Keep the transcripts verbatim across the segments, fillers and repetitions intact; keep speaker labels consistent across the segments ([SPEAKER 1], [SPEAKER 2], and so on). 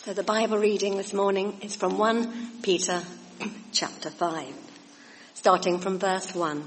[SPEAKER 1] So the Bible reading this morning is from First Peter chapter five, starting from verse one.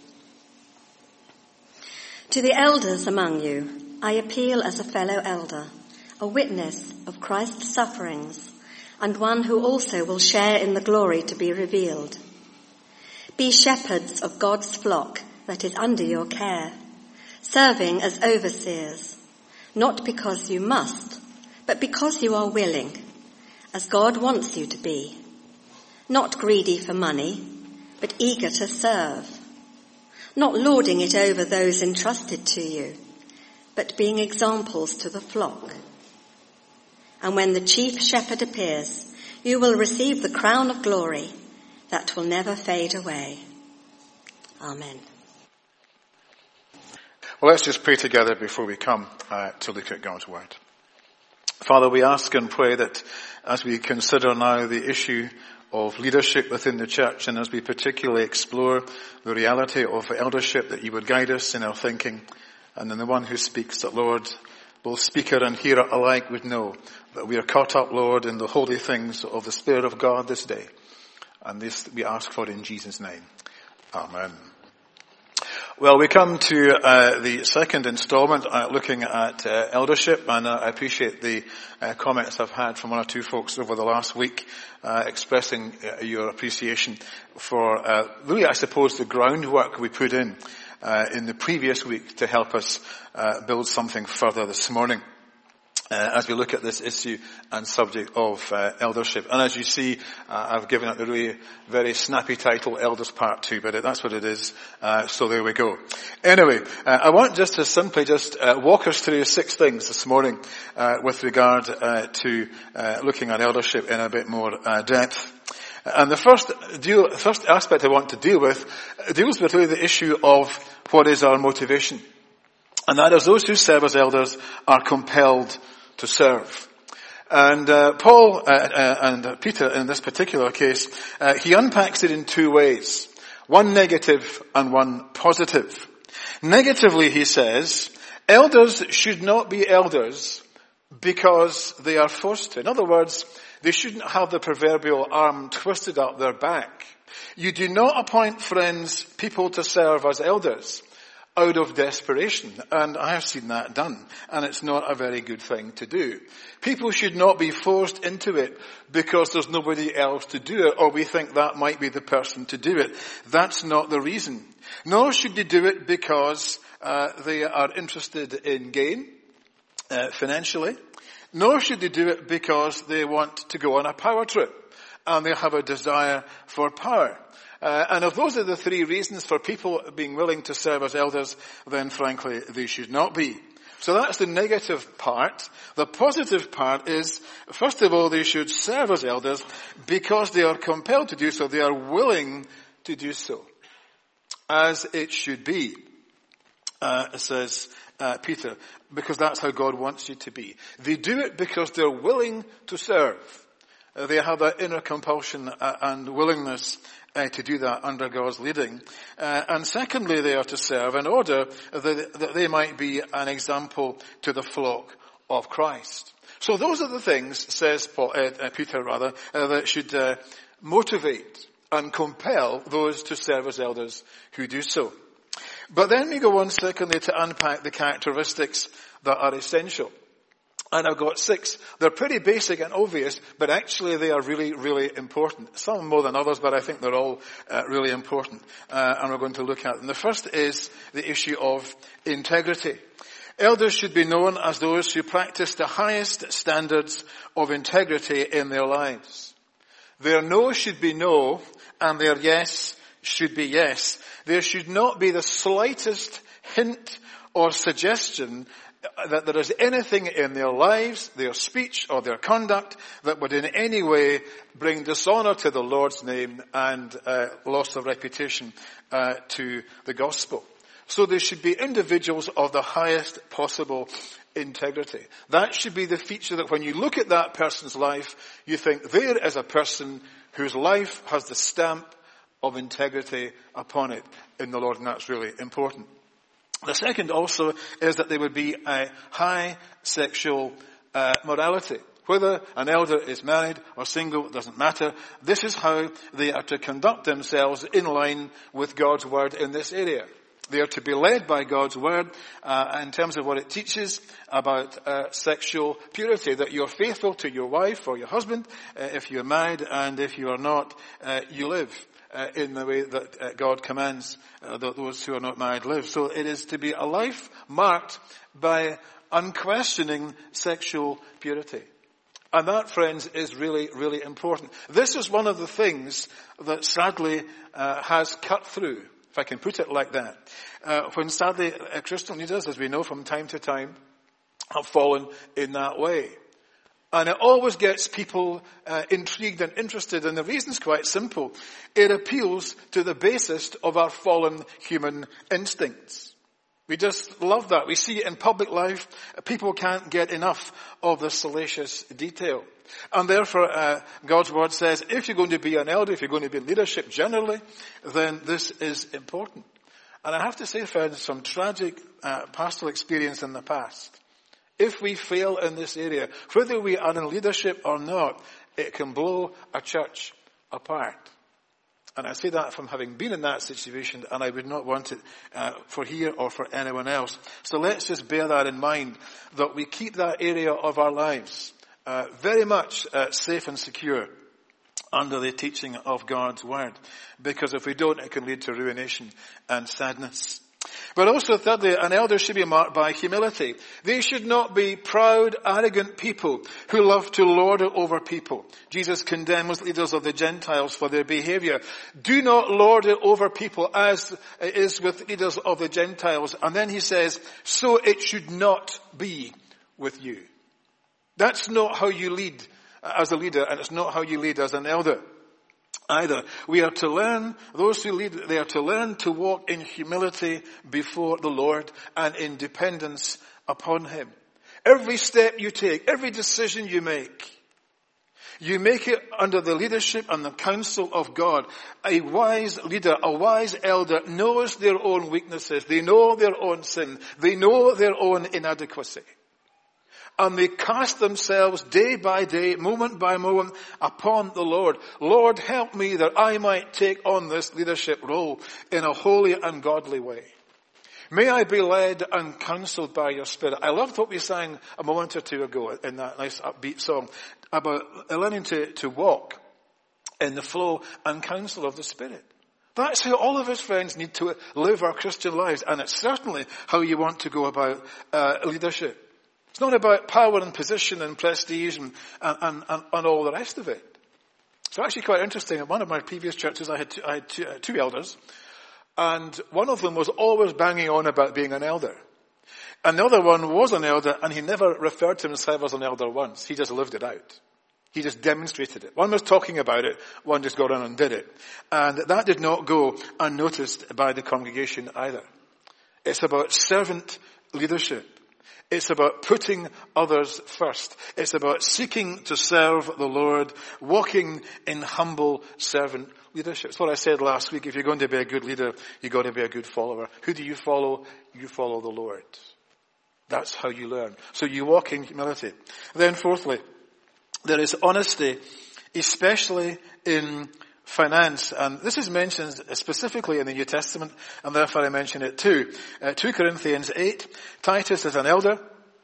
[SPEAKER 1] To the elders among you, I appeal as a fellow elder, a witness of Christ's sufferings, and one who also will share in the glory to be revealed. Be shepherds of God's flock that is under your care, serving as overseers, not because you must, but because you are willing, as God wants you to be, not greedy for money, but eager to serve, not lording it over those entrusted to you, but being examples to the flock. And when the chief shepherd appears, you will receive the crown of glory that will never fade away. Amen.
[SPEAKER 2] Well, let's just pray together before we come uh, to look at God's word. Father, we ask and pray that as we consider now the issue of leadership within the church, and as we particularly explore the reality of eldership, that you would guide us in our thinking, and then the one who speaks, that Lord, both speaker and hearer alike would know that we are caught up, Lord, in the holy things of the Spirit of God this day. And this we ask for in Jesus' name. Amen. Well, we come to uh, the second installment, uh, looking at uh, eldership, and uh, I appreciate the uh, comments I've had from one or two folks over the last week, uh, expressing uh, your appreciation for uh, really, I suppose, the groundwork we put in uh, in the previous week to help us uh, build something further this morning. Uh, as we look at this issue and subject of uh, eldership. And as you see, uh, I've given it the really very snappy title, Elders Part two, but it, that's what it is, uh, so there we go. Anyway, uh, I want just to simply just uh, walk us through six things this morning uh, with regard uh, to uh, looking at eldership in a bit more uh, depth. And the first deal, first aspect I want to deal with deals with really the issue of what is our motivation. And that is, those who serve as elders are compelled to serve. And uh, Paul uh, uh, and Peter, in this particular case, uh, he unpacks it in two ways. One negative and one positive. Negatively, he says, elders should not be elders because they are forced to. In other words, they shouldn't have the proverbial arm twisted up their back. You do not appoint, friends, people to serve as elders out of desperation. And I have seen that done. And it's not a very good thing to do. People should not be forced into it because there's nobody else to do it, or we think that might be the person to do it. That's not the reason. Nor should they do it because uh, they are interested in gain uh, financially. Nor should they do it because they want to go on a power trip and they have a desire for power. Uh, and if those are the three reasons for people being willing to serve as elders, then frankly, they should not be. So that's the negative part. The positive part is, first of all, they should serve as elders because they are compelled to do so. They are willing to do so, as it should be, uh, says uh, Peter, because that's how God wants you to be. They do it because they're willing to serve. Uh, they have that inner compulsion uh, and willingness Uh, to do that under God's leading. Uh, and secondly, they are to serve in order that, that they might be an example to the flock of Christ. So those are the things, says Paul, uh, uh, Peter rather, uh, that should uh, motivate and compel those to serve as elders who do so. But then we go on secondly to unpack the characteristics that are essential. And I've got six. They're pretty basic and obvious, but actually they are really, really important. Some more than others, but I think they're all uh, really important. Uh, and we're going to look at them. The first is the issue of integrity. Elders should be known as those who practice the highest standards of integrity in their lives. Their no should be no, and their yes should be yes. There should not be the slightest hint or suggestion that there is anything in their lives, their speech, or their conduct that would in any way bring dishonor to the Lord's name and uh, loss of reputation uh, to the gospel. So they should be individuals of the highest possible integrity. That should be the feature that when you look at that person's life, you think there is a person whose life has the stamp of integrity upon it in the Lord, and that's really important. The second also is that there would be a high sexual uh, morality. Whether an elder is married or single, it doesn't matter. This is how they are to conduct themselves in line with God's word in this area. They are to be led by God's word uh, in terms of what it teaches about uh, sexual purity, that you're faithful to your wife or your husband uh, if you're married, and if you are not, uh, you live uh, in the way that uh, God commands uh, that those who are not married live. So it is to be a life marked by unquestioning sexual purity. And that, friends, is really, really important. This is one of the things that sadly uh, has cut through, if I can put it like that, uh, when sadly uh, Christian leaders, as we know from time to time, have fallen in that way. And it always gets people uh, intrigued and interested, and the reason's quite simple. It appeals to the basest of our fallen human instincts. We just love that. We see it in public life. People can't get enough of the salacious detail. And therefore, uh, God's word says, if you're going to be an elder, if you're going to be in leadership generally, then this is important. And I have to say, friends, some tragic uh, pastoral experience in the past. If we fail in this area, whether we are in leadership or not, it can blow a church apart. And I say that from having been in that situation, and I would not want it uh, for here or for anyone else. So let's just bear that in mind, that we keep that area of our lives uh, very much uh, safe and secure under the teaching of God's word. Because if we don't, it can lead to ruination and sadness. But also, thirdly, an elder should be marked by humility. They should not be proud, arrogant people who love to lord it over people. Jesus condemns leaders of the Gentiles for their behavior. Do not lord it over people as it is with leaders of the Gentiles. And then he says, so it should not be with you. That's not how you lead as a leader, and it's not how you lead as an elder either. We are to learn, those who lead, they are to learn to walk in humility before the Lord and in dependence upon him. Every step you take, every decision you make, you make it under the leadership and the counsel of God. A wise leader, a wise elder knows their own weaknesses. They know their own sin. They know their own inadequacy. And they cast themselves day by day, moment by moment, upon the Lord. Lord, help me that I might take on this leadership role in a holy and godly way. May I be led and counseled by your Spirit. I loved what we sang a moment or two ago in that nice upbeat song about learning to, to walk in the flow and counsel of the Spirit. That's how all of us, friends, need to live our Christian lives. And it's certainly how you want to go about uh, leadership. It's not about power and position and prestige and, and, and, and all the rest of it. It's actually quite interesting. At one of my previous churches, I had two, I had two, uh, two elders. And one of them was always banging on about being an elder. And the other one was an elder, and he never referred to himself as an elder once. He just lived it out. He just demonstrated it. One was talking about it, one just got on and did it. And that did not go unnoticed by the congregation either. It's about servant leadership. It's about putting others first. It's about seeking to serve the Lord, walking in humble servant leadership. It's what I said last week. If you're going to be a good leader, you've got to be a good follower. Who do you follow? You follow the Lord. That's how you learn. So you walk in humility. Then fourthly, there is honesty, especially in finance. And this is mentioned specifically in the New Testament, and therefore I mention it too. Uh, two Corinthians eight, Titus is an elder,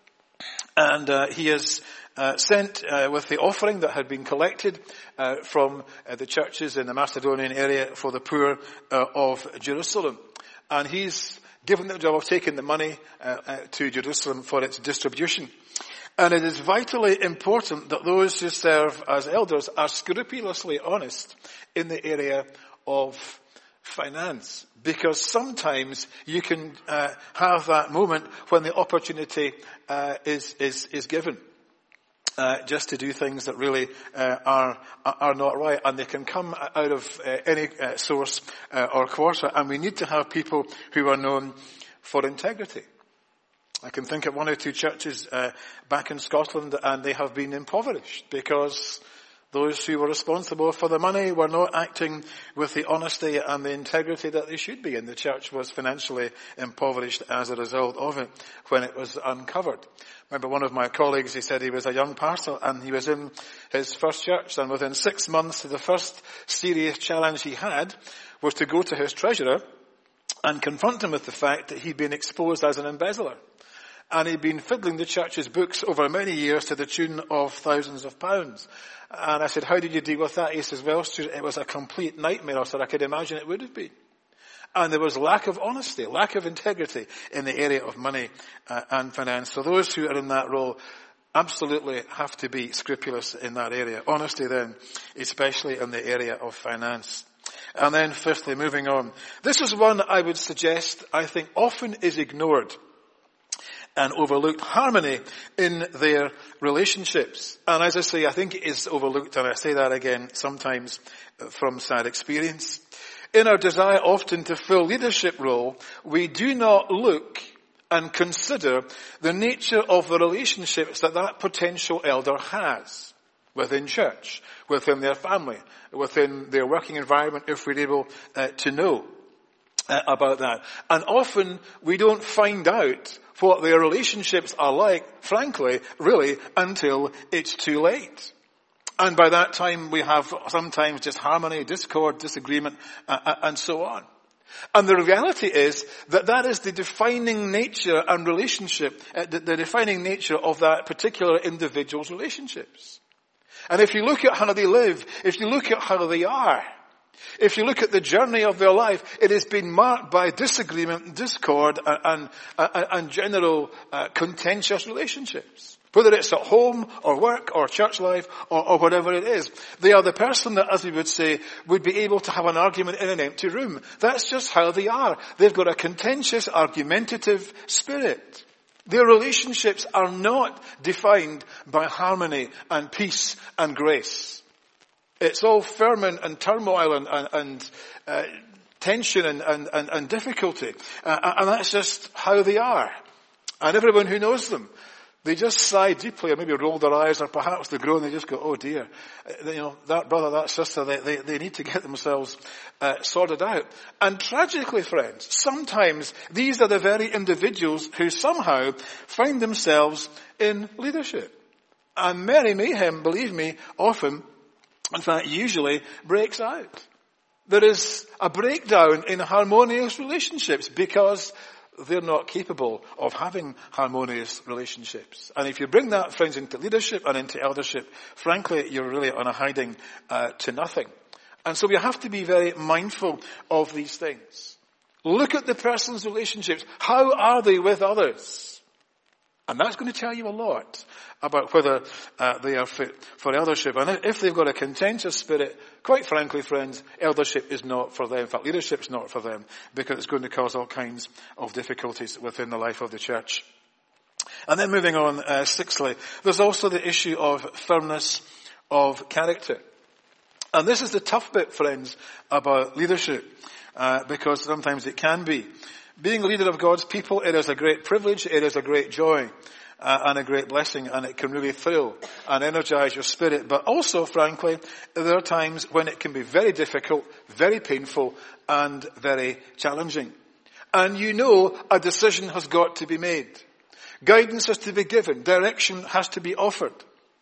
[SPEAKER 2] and uh, he is uh, sent uh, with the offering that had been collected uh, from uh, the churches in the Macedonian area for the poor uh, of Jerusalem. And he's given the job of taking the money uh, uh, to Jerusalem for its distribution. And it is vitally important that those who serve as elders are scrupulously honest in the area of finance. Because sometimes you can uh, have that moment when the opportunity uh, is, is, is given. Uh, just to do things that really uh, are are not right, and they can come out of uh, any uh, source uh, or quarter. And we need to have people who are known for integrity. I can think of one or two churches uh, back in Scotland, and they have been impoverished because Those who were responsible for the money were not acting with the honesty and the integrity that they should be, and the church was financially impoverished as a result of it when it was uncovered. Remember one of my colleagues, he said he was a young pastor and he was in his first church, and within six months the first serious challenge he had was to go to his treasurer and confront him with the fact that he'd been exposed as an embezzler. And he'd been fiddling the church's books over many years to the tune of thousands of pounds. And I said, how did you deal with that? He says, well, Stuart, it was a complete nightmare. I said, I could imagine it would have been. And there was lack of honesty, lack of integrity in the area of money uh, and finance. So those who are in that role absolutely have to be scrupulous in that area. Honesty then, especially in the area of finance. And then fifthly, moving on. This is one I would suggest, I think, often is ignored and overlooked: harmony in their relationships. And as I say, I think it is overlooked, and I say that again sometimes from sad experience. In our desire often to fill leadership role, we do not look and consider the nature of the relationships that that potential elder has within church, within their family, within their working environment, if we're able uh, to know uh, about that. And often we don't find out what their relationships are like, frankly, really, until it's too late. And by that time we have sometimes just harmony, discord, disagreement, uh, and so on. And the reality is that that is the defining nature and relationship, uh, the, the defining nature of that particular individual's relationships. And if you look at how they live, if you look at how they are, if you look at the journey of their life, it has been marked by disagreement, discord, and, and, and general uh, contentious relationships. Whether it's at home or work or church life or, or whatever it is. They are the person that, as we would say, would be able to have an argument in an empty room. That's just how they are. They've got a contentious, argumentative spirit. Their relationships are not defined by harmony and peace and grace. It's all ferment and turmoil and, and, and uh, tension and, and, and, and difficulty. Uh, and that's just how they are. And everyone who knows them, they just sigh deeply or maybe roll their eyes, or perhaps they groan and they just go, oh dear. Uh, you know, that brother, that sister, they, they, they need to get themselves uh, sorted out. And tragically, friends, sometimes these are the very individuals who somehow find themselves in leadership. And merry mayhem, believe me, often, in fact, usually breaks out. There is a breakdown in harmonious relationships because they're not capable of having harmonious relationships. And if you bring that, friends, into leadership and into eldership, frankly, you're really on a hiding uh, to nothing. And so we have to be very mindful of these things. Look at the person's relationships. How are they with others? And that's going to tell you a lot about whether uh, they are fit for eldership. And if they've got a contentious spirit, quite frankly, friends, eldership is not for them. In fact, leadership is not for them, because it's going to cause all kinds of difficulties within the life of the church. And then moving on, uh, sixthly, there's also the issue of firmness of character. And this is the tough bit, friends, about leadership, uh, because sometimes it can be. Being a leader of God's people, it is a great privilege, it is a great joy, uh, and a great blessing, and it can really thrill and energize your spirit. But also, frankly, there are times when it can be very difficult, very painful, and very challenging. And you know a decision has got to be made. Guidance has to be given. Direction has to be offered.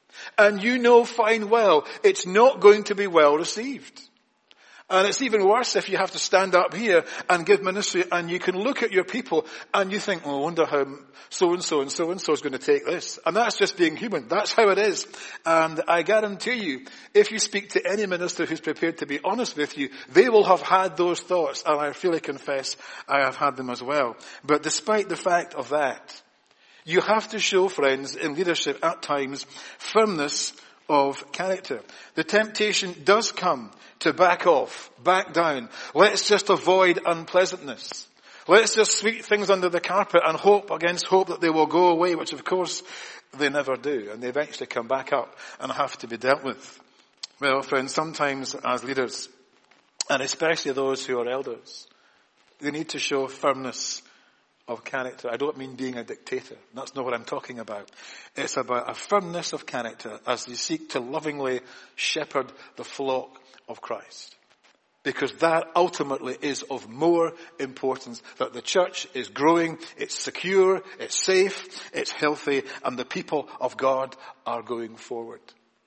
[SPEAKER 2] And you know fine well it's not going to be well received. And it's even worse if you have to stand up here and give ministry and you can look at your people and you think, oh, I wonder how so-and-so and so-and-so is going to take this. And that's just being human. That's how it is. And I guarantee you, if you speak to any minister who's prepared to be honest with you, they will have had those thoughts. And I freely confess I have had them as well. But despite the fact of that, you have to show, friends, in leadership at times, firmness of character. The temptation does come to back off, back down. Let's just avoid unpleasantness. Let's just sweep things under the carpet and hope against hope that they will go away, which of course they never do. And they eventually come back up and have to be dealt with. Well, friends, sometimes as leaders, and especially those who are elders, they need to show firmness of character. I don't mean being a dictator. That's not what I'm talking about. It's about a firmness of character as they seek to lovingly shepherd the flock of Christ. Because that ultimately is of more importance, that the church is growing, it's secure, it's safe, it's healthy, and the people of God are going forward.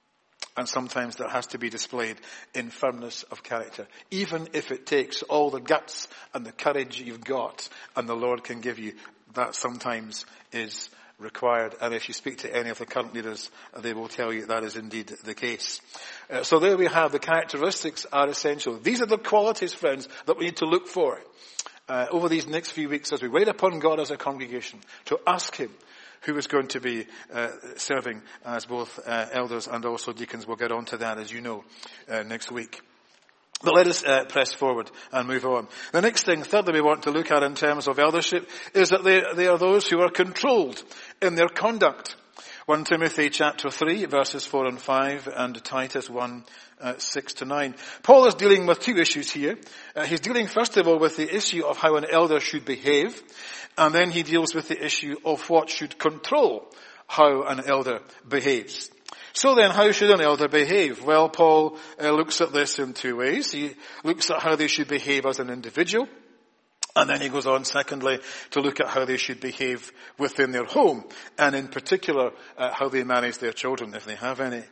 [SPEAKER 2] And sometimes that has to be displayed in firmness of character, even if it takes all the guts and the courage you've got and the Lord can give you. That sometimes is required. And if you speak to any of the current leaders, they will tell you that is indeed the case. Uh, so there we have, the characteristics are essential. These are the qualities, friends, that we need to look for uh, over these next few weeks as we wait upon God as a congregation to ask him who is going to be uh, serving as both uh, elders and also deacons. We'll get on to that, as you know, uh, next week. But let us uh, press forward and move on. The next thing, thirdly, we want to look at in terms of eldership is that they, they are those who are controlled in their conduct. First Timothy chapter three, verses four and five, and Titus one, uh, six to nine. Paul is dealing with two issues here. Uh, he's dealing first of all with the issue of how an elder should behave, and then he deals with the issue of what should control how an elder behaves. So then, how should an elder behave? Well, Paul uh, looks at this in two ways. He looks at how they should behave as an individual, and then he goes on, secondly, to look at how they should behave within their home, and in particular, uh, how they manage their children, if they have any.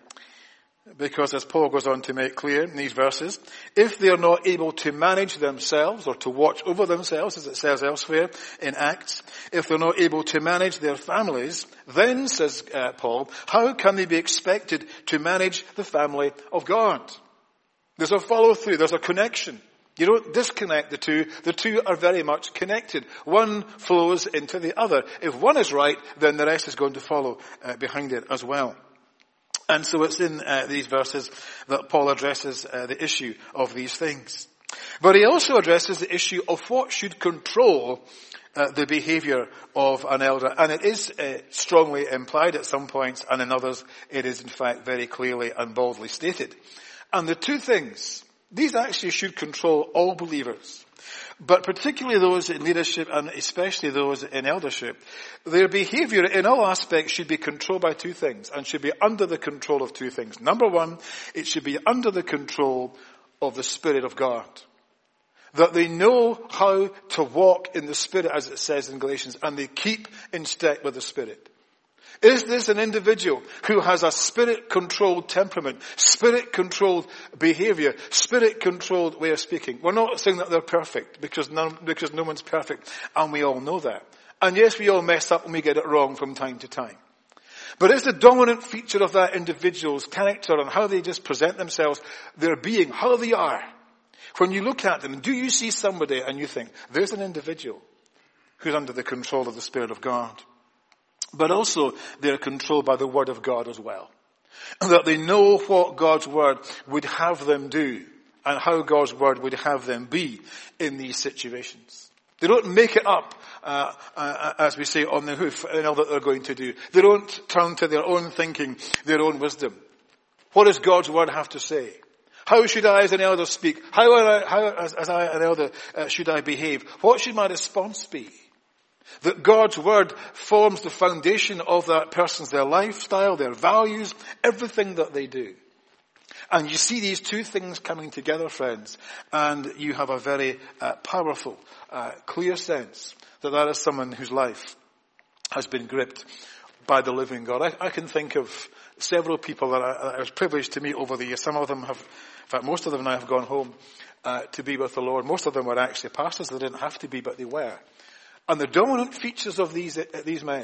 [SPEAKER 2] Because as Paul goes on to make clear in these verses, if they are not able to manage themselves or to watch over themselves, as it says elsewhere in Acts, if they're not able to manage their families, then, says uh, Paul, how can they be expected to manage the family of God? There's a follow-through, there's a connection. You don't disconnect the two. The two are very much connected. One flows into the other. If one is right, then the rest is going to follow uh, behind it as well. And so it's in uh, these verses that Paul addresses uh, the issue of these things. But he also addresses the issue of what should control uh, the behavior of an elder. And it is uh, strongly implied at some points, and in others it is in fact very clearly and boldly stated. And the two things, these actually should control all believers. But particularly those in leadership and especially those in eldership, their behavior in all aspects should be controlled by two things and should be under the control of two things. Number one, it should be under the control of the Spirit of God. That they know how to walk in the Spirit, as it says in Galatians, and they keep in step with the Spirit. Is this an individual who has a Spirit-controlled temperament, Spirit-controlled behavior, Spirit-controlled way of speaking? We're not saying that they're perfect, because no, because no one's perfect, and we all know that. And yes, we all mess up and we get it wrong from time to time. But is the dominant feature of that individual's character and how they just present themselves, their being, how they are? When you look at them, do you see somebody and you think, there's an individual who's under the control of the Spirit of God? But also, they're controlled by the Word of God as well. That they know what God's Word would have them do and how God's Word would have them be in these situations. They don't make it up, uh, uh, as we say, on the hoof in all that they're going to do. They don't turn to their own thinking, their own wisdom. What does God's Word have to say? How should I as an elder speak? How, I, how as, as I, an elder, uh, should I behave? What should my response be? That God's Word forms the foundation of that person's, their lifestyle, their values, everything that they do. And you see these two things coming together, friends, and you have a very uh, powerful, uh, clear sense that that is someone whose life has been gripped by the living God. I, I can think of several people that I, I was privileged to meet over the years. Some of them have, in fact, most of them now have gone home uh, to be with the Lord. Most of them were actually pastors. They didn't have to be, but they were. And the dominant features of these, uh, these men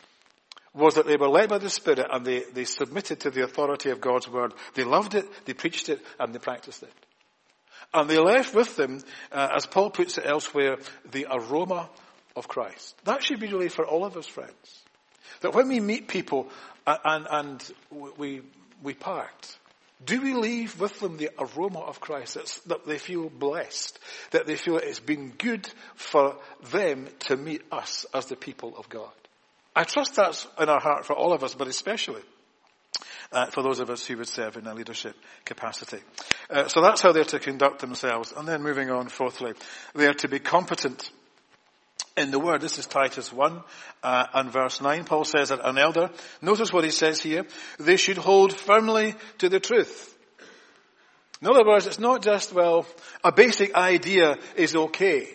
[SPEAKER 2] was that they were led by the Spirit and they, they submitted to the authority of God's Word. They loved it, they preached it, and they practiced it. And they left with them, uh, as Paul puts it elsewhere, the aroma of Christ. That should be really for all of us, friends. That when we meet people and, and, and we, we part, do we leave with them the aroma of Christ, that's, that they feel blessed, that they feel it's been good for them to meet us as the people of God? I trust that's in our heart for all of us, but especially uh, for those of us who would serve in a leadership capacity. Uh, so that's how they're to conduct themselves. And then moving on, fourthly, they are to be competent. in the word. This is Titus one uh, and verse nine. Paul says that an elder, notice what he says here, they should hold firmly to the truth. In other words, it's not just, well, a basic idea is okay.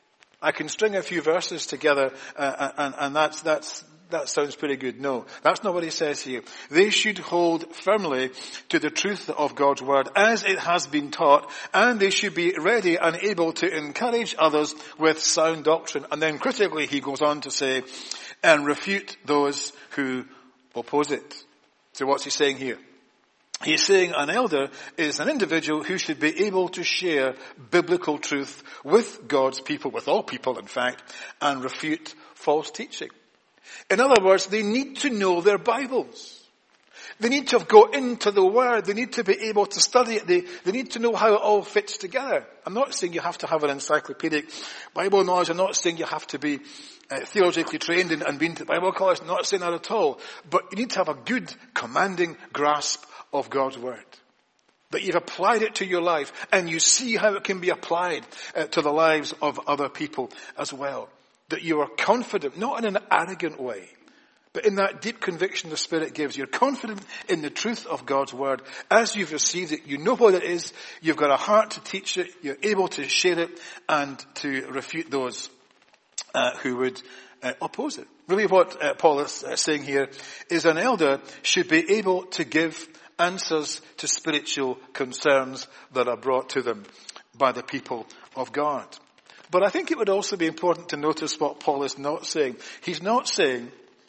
[SPEAKER 2] I can string a few verses together uh, and, and that's, that's, that sounds pretty good. No, that's not what he says here. They should hold firmly to the truth of God's word as it has been taught, and they should be ready and able to encourage others with sound doctrine. And then critically he goes on to say, and refute those who oppose it. So what's he saying here? He's saying an elder is an individual who should be able to share biblical truth with God's people, with all people in fact, and refute false teaching. In other words, they need to know their Bibles. They need to go into the Word. They need to be able to study it. They, they need to know how it all fits together. I'm not saying you have to have an encyclopedic Bible knowledge. I'm not saying you have to be uh, theologically trained and, and been to Bible college. I'm not saying that at all. But you need to have a good, commanding grasp of God's Word. That you've applied it to your life and you see how it can be applied uh, to the lives of other people as well. That you are confident, not in an arrogant way, but in that deep conviction the Spirit gives. You're confident in the truth of God's Word. As you've received it, you know what it is, you've got a heart to teach it, you're able to share it and to refute those uh, who would uh, oppose it. Really what uh, Paul is uh, saying here is an elder should be able to give answers to spiritual concerns that are brought to them by the people of God. But I think it would also be important to notice what Paul is not saying. He's not saying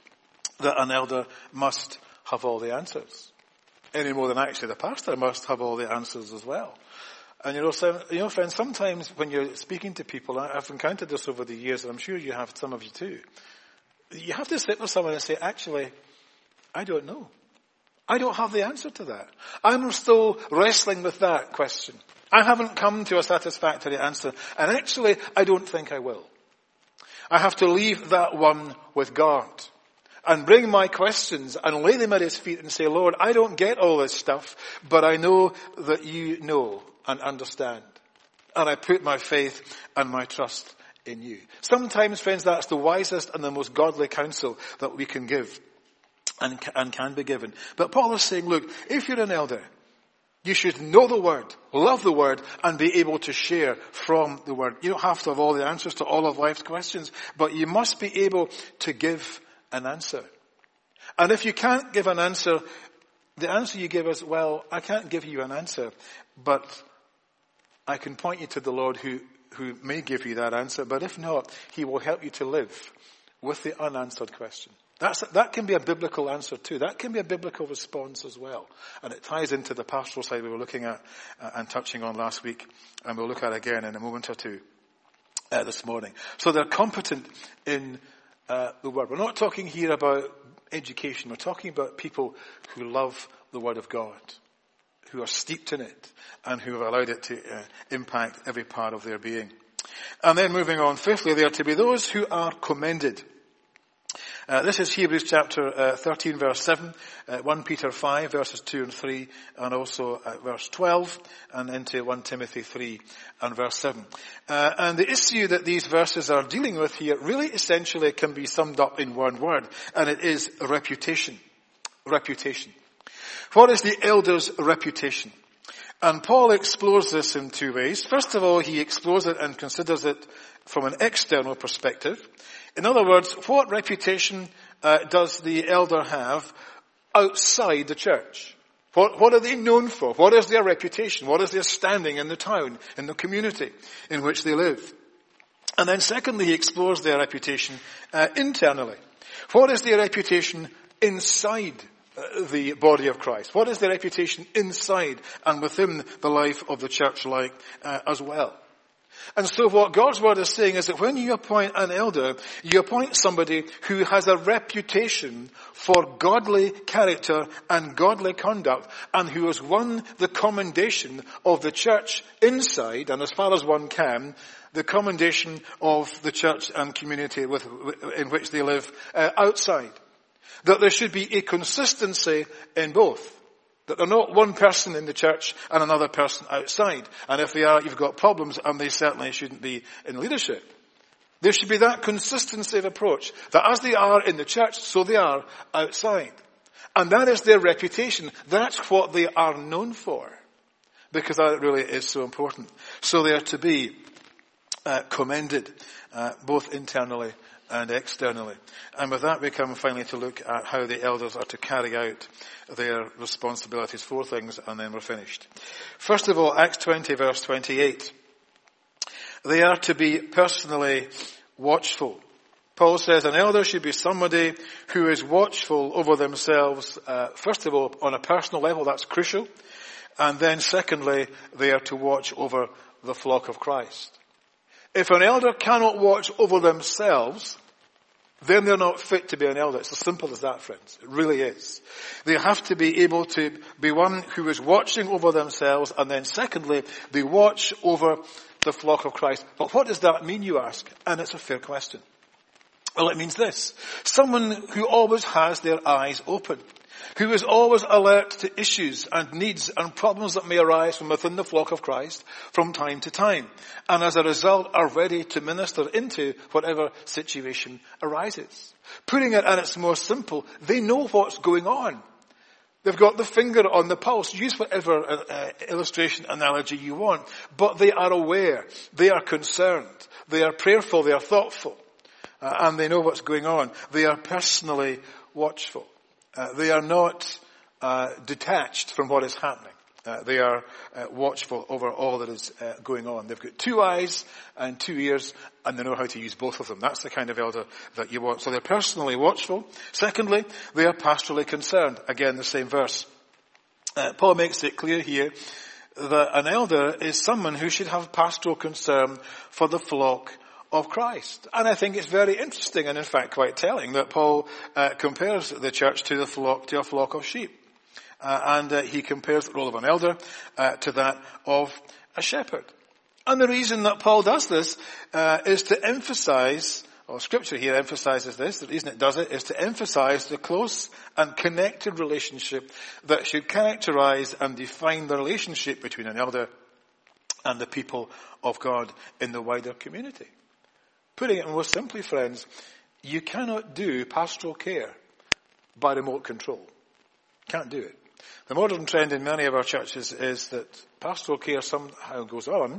[SPEAKER 2] that an elder must have all the answers, any more than actually the pastor must have all the answers as well. And you know, so, you know, friends, sometimes when you're speaking to people, I've encountered this over the years, and I'm sure you have, some of you too. You have to sit with someone and say, actually, I don't know. I don't have the answer to that. I'm still wrestling with that question. I haven't come to a satisfactory answer, and actually, I don't think I will. I have to leave that one with God and bring my questions and lay them at his feet and say, Lord, I don't get all this stuff, but I know that you know and understand. And I put my faith and my trust in you. Sometimes, friends, that's the wisest and the most godly counsel that we can give and, and can be given. But Paul is saying, look, if you're an elder, you should know the Word, love the Word, and be able to share from the Word. You don't have to have all the answers to all of life's questions, but you must be able to give an answer. And if you can't give an answer, the answer you give is, well, I can't give you an answer, but I can point you to the Lord who, who may give you that answer. But if not, He will help you to live with the unanswered question. That's, that can be a biblical answer too. That can be a biblical response as well. And it ties into the pastoral side we were looking at uh, and touching on last week. And we'll look at again in a moment or two uh, this morning. So they're competent in uh, the Word. We're not talking here about education. We're talking about people who love the Word of God, who are steeped in it, and who have allowed it to uh, impact every part of their being. And then moving on, fifthly, they are to be those who are commended. Uh, this is Hebrews chapter uh, thirteen, verse seven, uh, First Peter five, verses two and three, and also uh, verse twelve, and into First Timothy three and verse seven. Uh, and the issue that these verses are dealing with here really essentially can be summed up in one word, and it is reputation. Reputation. What is the elder's reputation? And Paul explores this in two ways. First of all, he explores it and considers it from an external perspective. In other words, what reputation uh, does the elder have outside the church? What, what are they known for? What is their reputation? What is their standing in the town, in the community in which they live? And then secondly, he explores their reputation uh, internally. What is their reputation inside uh, the body of Christ? What is their reputation inside and within the life of the church like uh, as well? And so what God's Word is saying is that when you appoint an elder, you appoint somebody who has a reputation for godly character and godly conduct, and who has won the commendation of the church inside, and as far as one can, the commendation of the church and community with, in which they live uh, outside. That there should be a consistency in both. That they're not one person in the church and another person outside. And if they are, you've got problems, and they certainly shouldn't be in leadership. There should be that consistency of approach, that as they are in the church, so they are outside. And that is their reputation. That's what they are known for. Because that really is so important. So they are to be uh, commended, uh, both internally and externally. And with that we come finally to look at how the elders are to carry out their responsibilities. Four things, and then we're finished. First of all, Acts twenty verse twenty-eight. They are to be personally watchful. Paul says an elder should be somebody who is watchful over themselves, uh, first of all, on a personal level. That's crucial. And then secondly, they are to watch over the flock of Christ. If an elder cannot watch over themselves, then they're not fit to be an elder. It's as simple as that, friends. It really is. They have to be able to be one who is watching over themselves, and then secondly, they watch over the flock of Christ. But what does that mean, you ask? And it's a fair question. Well, it means this. Someone who always has their eyes open, who is always alert to issues and needs and problems that may arise from within the flock of Christ from time to time, and as a result are ready to minister into whatever situation arises. Putting it at its most simple, they know what's going on. They've got the finger on the pulse. Use whatever uh, illustration, analogy you want. But they are aware. They are concerned. They are prayerful. They are thoughtful. Uh, and they know what's going on. They are personally watchful. Uh, they are not uh, detached from what is happening. Uh, they are uh, watchful over all that is uh, going on. They've got two eyes and two ears, and they know how to use both of them. That's the kind of elder that you want. So they're personally watchful. Secondly, they are pastorally concerned. Again, the same verse. Uh, Paul makes it clear here that an elder is someone who should have pastoral concern for the flock of Christ. And I think it's very interesting and in fact quite telling that Paul uh, compares the church to the flock, to a flock of sheep. Uh, and uh, he compares the role of an elder uh, to that of a shepherd. And the reason that Paul does this uh, is to emphasize, or Scripture here emphasizes this, the reason it does it is to emphasize the close and connected relationship that should characterize and define the relationship between an elder and the people of God in the wider community. Putting it more simply, friends, you cannot do pastoral care by remote control. Can't do it. The modern trend in many of our churches is that pastoral care somehow goes on,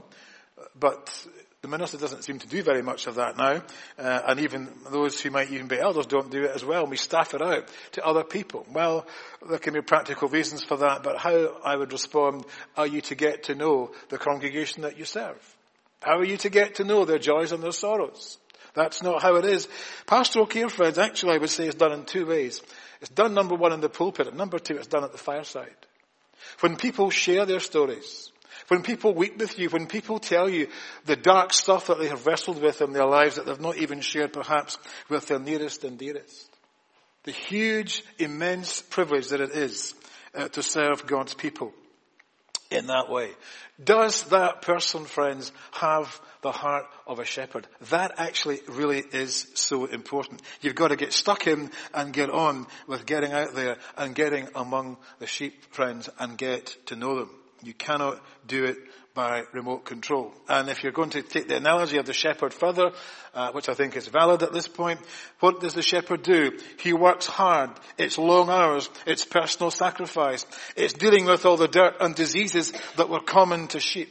[SPEAKER 2] but the minister doesn't seem to do very much of that now, uh, and even those who might even be elders don't do it as well. We staff it out to other people. Well, there can be practical reasons for that, but how I would respond, are you to get to know the congregation that you serve? How are you to get to know their joys and their sorrows? That's not how it is. Pastoral care, friends, actually I would say is done in two ways. It's done, number one, in the pulpit, and number two, it's done at the fireside. When people share their stories, when people weep with you, when people tell you the dark stuff that they have wrestled with in their lives that they've not even shared perhaps with their nearest and dearest. The huge, immense privilege that it is uh, to serve God's people in that way. Does that person, friends, have the heart of a shepherd? That actually really is so important. You've got to get stuck in and get on with getting out there and getting among the sheep, friends, and get to know them. You cannot do it by remote control. And if you're going to take the analogy of the shepherd further, uh, which I think is valid at this point, what does the shepherd do? He works hard. It's long hours. It's personal sacrifice. It's dealing with all the dirt and diseases that were common to sheep.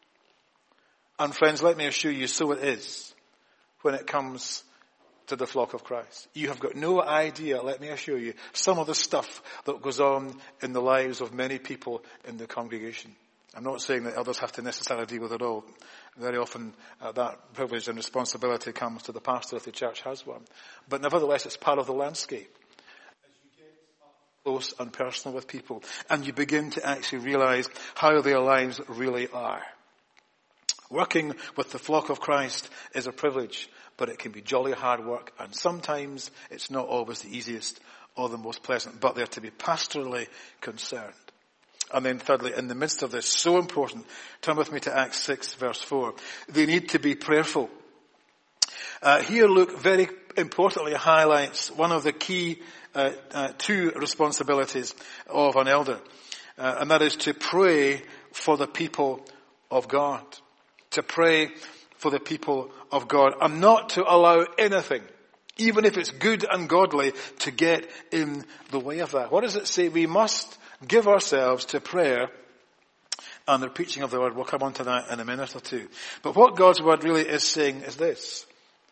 [SPEAKER 2] And friends, let me assure you, so it is when it comes to the flock of Christ. You have got no idea, let me assure you, some of the stuff that goes on in the lives of many people in the congregation. I'm not saying that elders have to necessarily deal with it all. Very often uh, that privilege and responsibility comes to the pastor if the church has one. But nevertheless, it's part of the landscape. As you get up close and personal with people, and you begin to actually realize how their lives really are. Working with the flock of Christ is a privilege, but it can be jolly hard work, and sometimes it's not always the easiest or the most pleasant, but they're to be pastorally concerned. And then thirdly, in the midst of this, so important, turn with me to Acts six verse four. They need to be prayerful. Uh, here Luke very importantly highlights one of the key uh, uh, two responsibilities of an elder. Uh, and that is to pray for the people of God. To pray for the people of God, and not to allow anything, even if it's good and godly, to get in the way of that. What does it say? We must give ourselves to prayer and the preaching of the word. We'll come on to that in a minute or two. But what God's word really is saying is this,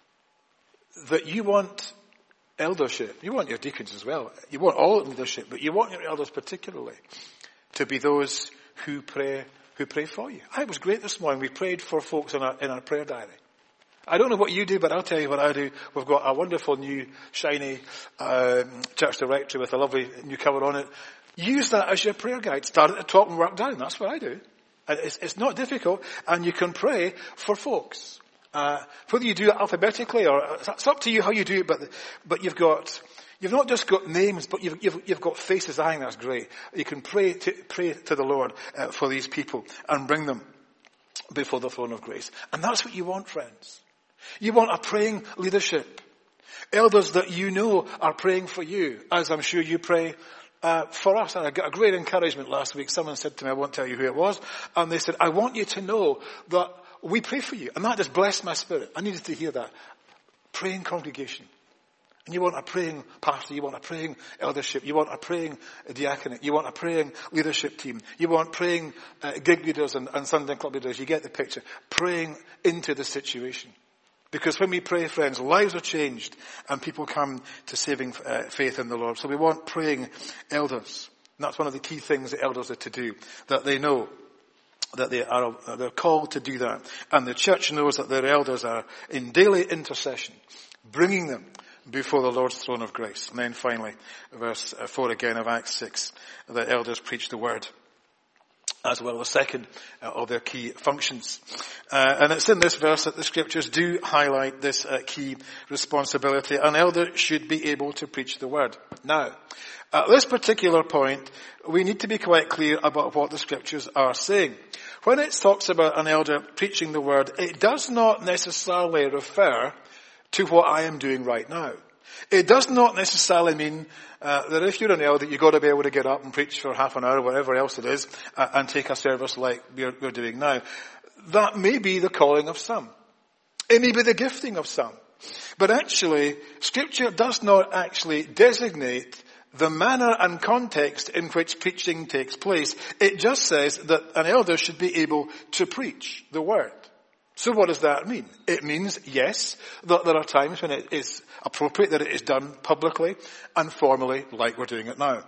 [SPEAKER 2] that you want eldership. You want your deacons as well. You want all leadership, but you want your elders particularly to be those who pray, who pray for you. I was great this morning. We prayed for folks in our, in our prayer diary. I don't know what you do, but I'll tell you what I do. We've got a wonderful new shiny um, church directory with a lovely new cover on it. Use that as your prayer guide. Start at the top and work down. That's what I do. And it's, it's not difficult, and you can pray for folks. Uh, whether you do it alphabetically or it's up to you how you do it, but but you've got you've not just got names, but you've you've, you've got faces. I think that's great. You can pray to pray to the Lord uh, for these people and bring them before the throne of grace. And that's what you want, friends. You want a praying leadership, elders that you know are praying for you, as I'm sure you pray Uh, for us. And I got a great encouragement last week. Someone said to me, I won't tell you who it was, and they said, I want you to know that we pray for you. And that just blessed my spirit. I needed to hear that. Praying congregation. And you want a praying pastor, you want a praying eldership, you want a praying diaconate, you want a praying leadership team, you want praying uh, gig leaders and, and Sunday club leaders. You get the picture. Praying into the situation. Because when we pray, friends, lives are changed and people come to saving uh, faith in the Lord. So we want praying elders. And that's one of the key things that elders are to do, that they know that they are they're called to do that. And the church knows that their elders are in daily intercession, bringing them before the Lord's throne of grace. And then finally, verse four again of Acts six, the elders preach the word, as well as second uh, of their key functions. Uh, and it's in this verse that the scriptures do highlight this uh, key responsibility. An elder should be able to preach the word. Now, at this particular point, we need to be quite clear about what the scriptures are saying. When it talks about an elder preaching the word, it does not necessarily refer to what I am doing right now. It does not necessarily mean uh, that if you're an elder, you've got to be able to get up and preach for half an hour, whatever else it is, uh, and take a service like we're, we're doing now. That may be the calling of some. It may be the gifting of some. But actually, Scripture does not actually designate the manner and context in which preaching takes place. It just says that an elder should be able to preach the word. So what does that mean? It means, yes, that there are times when it is appropriate that it is done publicly and formally like we're doing it now.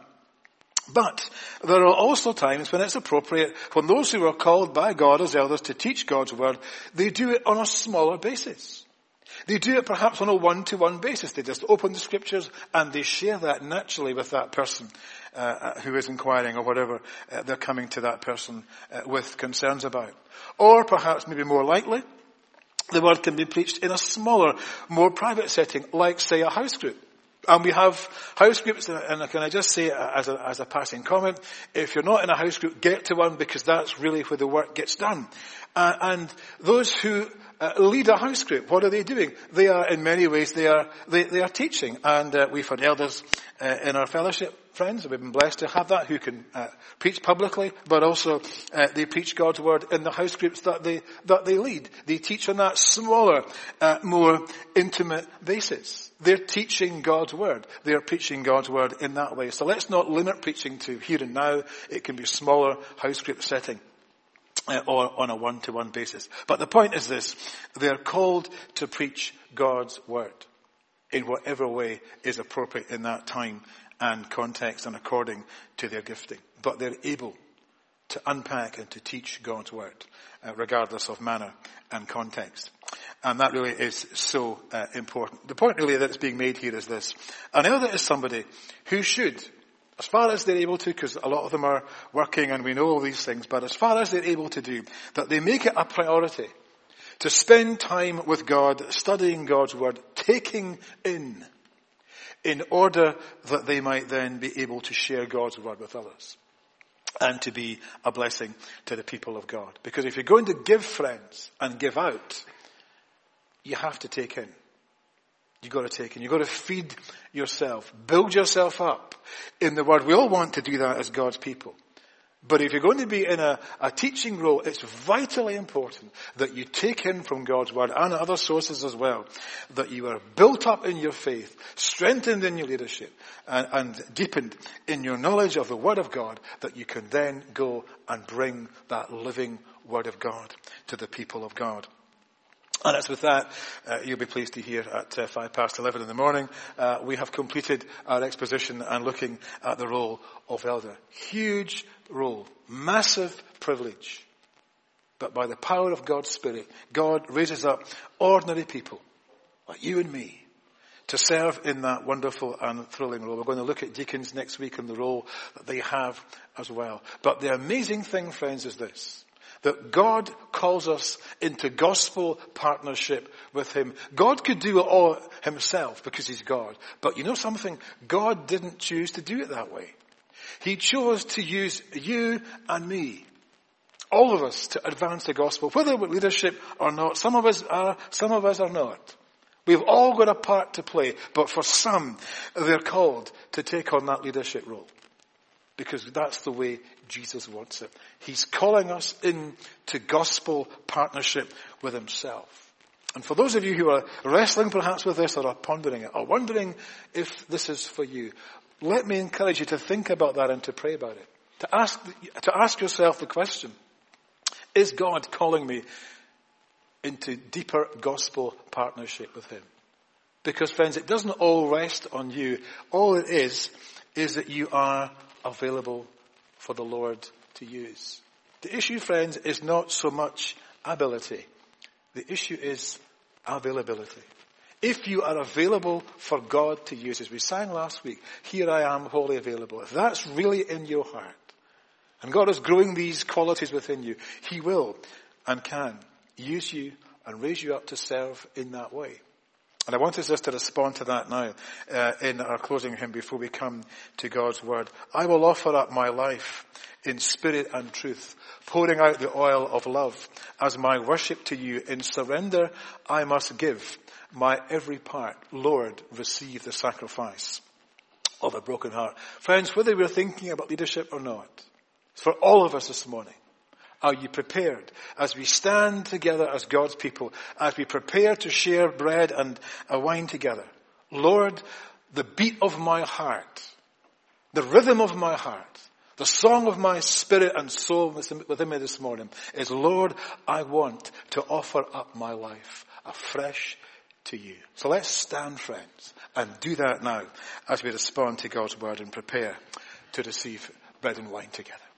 [SPEAKER 2] But there are also times when it's appropriate, when those who are called by God as elders to teach God's word, they do it on a smaller basis. They do it perhaps on a one-to-one basis. They just open the scriptures and they share that naturally with that person uh, who is inquiring, or whatever uh, they're coming to that person uh, with concerns about. Or perhaps maybe more likely, the word can be preached in a smaller, more private setting, like, say, a house group. And we have house groups, and can I just say as a, as a passing comment, if you're not in a house group, get to one, because that's really where the work gets done. Uh, and those who uh, lead a house group, what are they doing? They are, in many ways, they are they, they are teaching. And uh, we've had elders uh, in our fellowship, friends, we've been blessed to have that, who can uh, preach publicly, but also uh, they preach God's word in the house groups that they that they lead. They teach on that smaller, uh, more intimate basis. They're teaching God's word. They're preaching God's word in that way. So let's not limit preaching to here and now. It can be a smaller house group setting uh, or on a one-to-one basis. But the point is this: they're called to preach God's word in whatever way is appropriate in that time and context and according to their gifting. But they're able to unpack and to teach God's word, uh, regardless of manner and context. And that really is so uh, important. The point really that's being made here is this: an elder is somebody who should, as far as they're able to, because a lot of them are working and we know all these things, but as far as they're able to do, that they make it a priority to spend time with God, studying God's word, taking in, in order that they might then be able to share God's word with others and to be a blessing to the people of God. Because if you're going to give, friends, and give out, you have to take in. You've got to take in. You've got to feed yourself. Build yourself up in the word. We all want to do that as God's people. But if you're going to be in a, a teaching role, it's vitally important that you take in from God's word and other sources as well, that you are built up in your faith, strengthened in your leadership, and, and deepened in your knowledge of the word of God, that you can then go and bring that living word of God to the people of God. And it's with that, uh, you'll be pleased to hear at uh, five past eleven in the morning, uh, we have completed our exposition and looking at the role of elder. Huge role, massive privilege. But by the power of God's Spirit, God raises up ordinary people, like you and me, to serve in that wonderful and thrilling role. We're going to look at deacons next week and the role that they have as well. But the amazing thing, friends, is this. That God calls us into gospel partnership with him. God could do it all himself because he's God. But you know something? God didn't choose to do it that way. He chose to use you and me, all of us, to advance the gospel, whether with leadership or not. Some of us are, some of us are not. We've all got a part to play, but for some, they're called to take on that leadership role. Because that's the way Jesus wants it. He's calling us into gospel partnership with himself. And for those of you who are wrestling perhaps with this or are pondering it or wondering if this is for you, let me encourage you to think about that and to pray about it. To ask, to ask yourself the question, is God calling me into deeper gospel partnership with him? Because friends, it doesn't all rest on you. All it is, is that you are available for the Lord to use. The issue, friends, is not so much ability. The issue is availability. If you are available for God to use, as we sang last week, here I am wholly available. If that's really in your heart, and God is growing these qualities within you, he will and can use you and raise you up to serve in that way. And I want us just to respond to that now uh, in our closing hymn before we come to God's word. I will offer up my life in spirit and truth, pouring out the oil of love as my worship to you. In surrender I must give my every part. Lord, receive the sacrifice of a broken heart. Friends, whether we're thinking about leadership or not, it's for all of us this morning. Are you prepared as we stand together as God's people, as we prepare to share bread and a wine together? Lord, the beat of my heart, the rhythm of my heart, the song of my spirit and soul within me this morning is, Lord, I want to offer up my life afresh to you. So let's stand, friends, and do that now as we respond to God's word and prepare to receive bread and wine together.